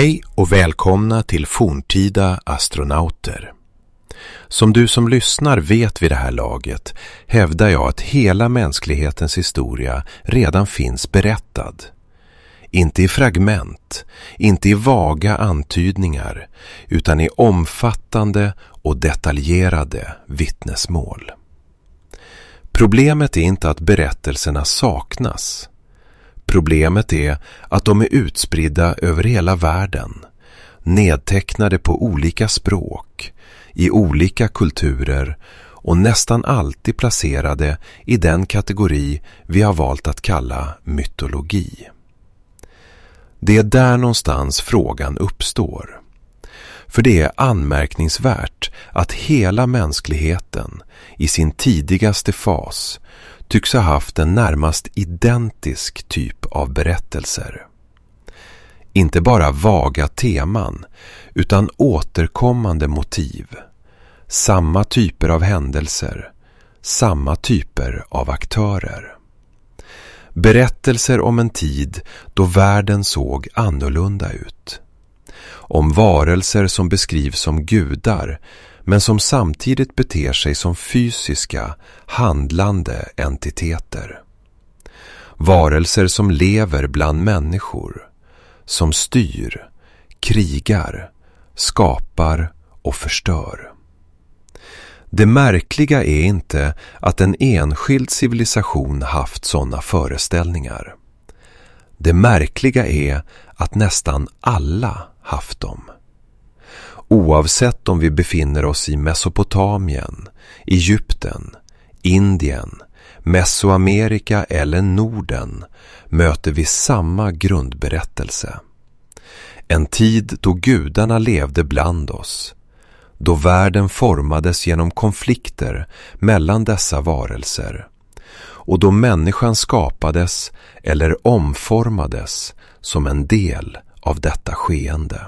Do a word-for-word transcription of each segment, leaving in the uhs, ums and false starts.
Hej och välkomna till Forntida astronauter. Som du som lyssnar vet vid det här laget hävdar jag att hela mänsklighetens historia redan finns berättad. Inte i fragment, inte i vaga antydningar, utan i omfattande och detaljerade vittnesmål. Problemet är inte att berättelserna saknas. Problemet är att de är utspridda över hela världen, nedtecknade på olika språk, i olika kulturer och nästan alltid placerade i den kategori vi har valt att kalla mytologi. Det är där någonstans frågan uppstår. För det är anmärkningsvärt att hela mänskligheten i sin tidigaste fas tycks ha haft en närmast identisk typ av berättelser. Inte bara vaga teman, utan återkommande motiv. Samma typer av händelser, samma typer av aktörer. Berättelser om en tid då världen såg annorlunda ut. Om varelser som beskrivs som gudar, men som samtidigt beter sig som fysiska, handlande entiteter. Varelser som lever bland människor, som styr, krigar, skapar och förstör. Det märkliga är inte att en enskild civilisation haft sådana föreställningar. Det märkliga är att nästan alla haft dem. Oavsett om vi befinner oss i Mesopotamien, Egypten, Indien, Mesoamerika eller Norden möter vi samma grundberättelse. En tid då gudarna levde bland oss, då världen formades genom konflikter mellan dessa varelser och då människan skapades eller omformades som en del av detta skeende.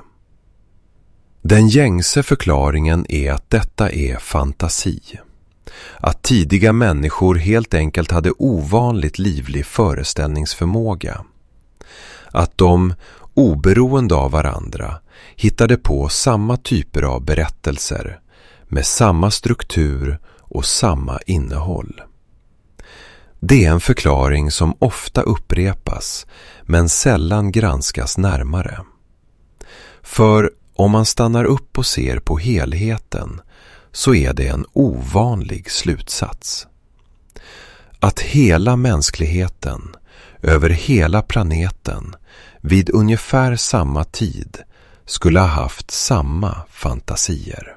Den gängse förklaringen är att detta är fantasi. Att tidiga människor helt enkelt hade ovanligt livlig föreställningsförmåga. Att de, oberoende av varandra, hittade på samma typer av berättelser med samma struktur och samma innehåll. Det är en förklaring som ofta upprepas men sällan granskas närmare. För om man stannar upp och ser på helheten så är det en ovanlig slutsats. Att hela mänskligheten, över hela planeten, vid ungefär samma tid skulle ha haft samma fantasier.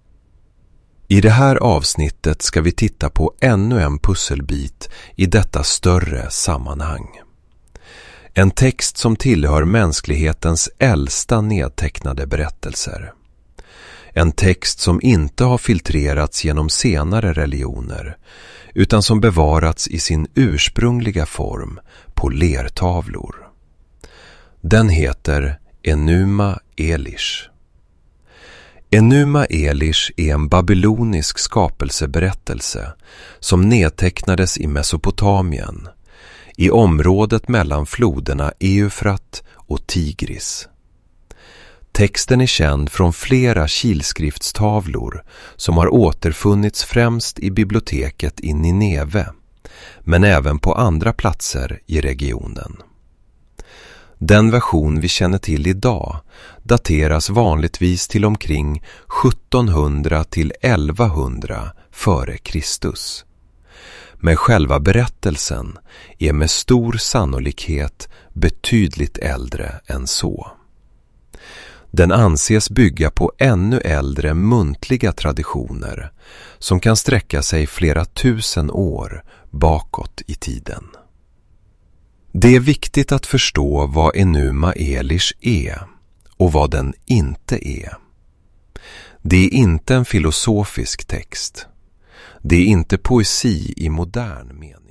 I det här avsnittet ska vi titta på ännu en pusselbit i detta större sammanhang. En text som tillhör mänsklighetens äldsta nedtecknade berättelser. En text som inte har filtrerats genom senare religioner utan som bevarats i sin ursprungliga form på lertavlor. Den heter Enuma Elish. Enuma Elish är en babylonisk skapelseberättelse som nedtecknades i Mesopotamien, i området mellan floderna Eufrat och Tigris. Texten är känd från flera kilskriftstavlor som har återfunnits främst i biblioteket i Nineve, men även på andra platser i regionen. Den version vi känner till idag dateras vanligtvis till omkring sjuttonhundra till elvahundra före Kristus. Men själva berättelsen är med stor sannolikhet betydligt äldre än så. Den anses bygga på ännu äldre muntliga traditioner som kan sträcka sig flera tusen år bakåt i tiden. Det är viktigt att förstå vad Enuma Elish är och vad den inte är. Det är inte en filosofisk text. Det är inte poesi i modern mening.